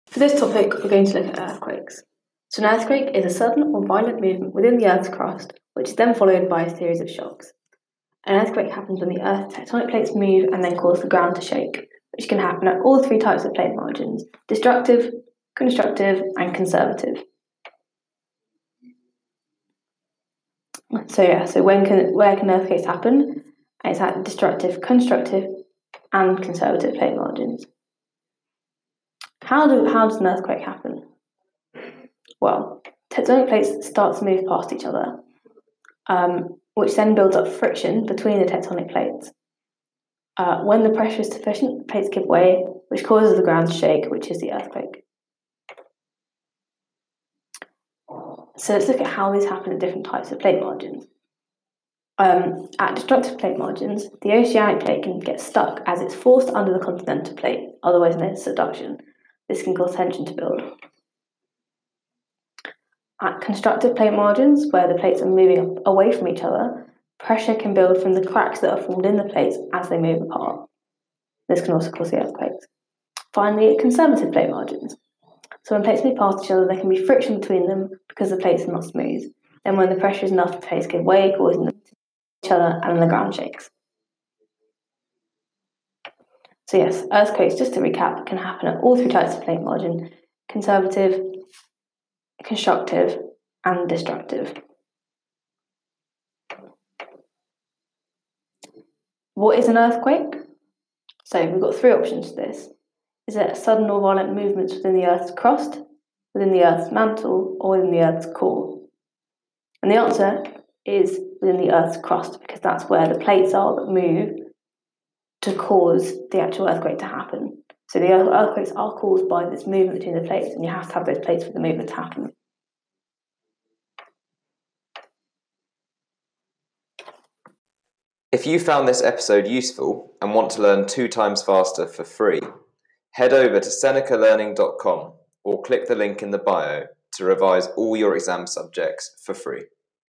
For this topic, we're going to look at earthquakes. So an earthquake is a sudden or violent movement within the Earth's crust, which is then followed by a series of shocks. An earthquake happens when the Earth's tectonic plates move and then cause the ground to shake, which can happen at all three types of plate margins: destructive, constructive, and conservative. So where can earthquakes happen? It's at destructive, constructive, and conservative plate margins. How does an earthquake happen? Well, tectonic plates start to move past each other, which then builds up friction between the tectonic plates. When the pressure is sufficient, the plates give way, which causes the ground to shake, which is the earthquake. So let's look at how these happen at different types of plate margins. At destructive plate margins, the oceanic plate can get stuck as it's forced under the continental plate, otherwise known as subduction. This can cause tension to build. At constructive plate margins, where the plates are moving away from each other, pressure can build from the cracks that are formed in the plates as they move apart. This can also cause the earthquakes. Finally, at conservative plate margins. So when plates move past each other, there can be friction between them because the plates are not smooth. Then when the pressure is enough, the plates give way, causing them to each other, and then the ground shakes. So yes, earthquakes, just to recap, can happen at all three types of plate margin: conservative, constructive, and destructive. What is an earthquake? So we've got three options to this. Is it sudden or violent movements within the Earth's crust, within the Earth's mantle, or within the Earth's core? And the answer is within the Earth's crust, because that's where the plates are that move to cause the actual earthquake to happen. So the earthquakes are caused by this movement between the plates, and you have to have those plates for the movement to happen. If you found this episode useful and want to learn 2 times faster for free, head over to senecalearning.com or click the link in the bio to revise all your exam subjects for free.